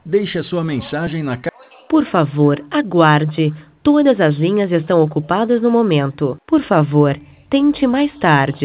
Deixe a sua mensagem na caixa. Por favor, aguarde. Todas as linhas estão ocupadas no momento. Por favor, tente mais tarde.